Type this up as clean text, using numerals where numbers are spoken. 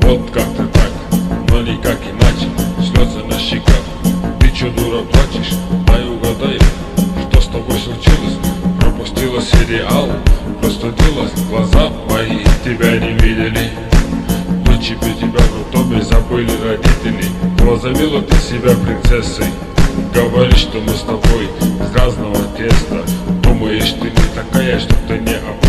Вот как ты так, но никак иначе. Слезы на щеках, ты чё, дура, плачешь? Дай угадай, что с тобой случилось? Пропустила сериал, простудилась, глаза мои тебя не видели. Ночью тебя в роддоме забыли родители. Возомнила ты себя принцессой. Говоришь, что мы с тобой из разного теста. Думаешь, ты не такая, что ты не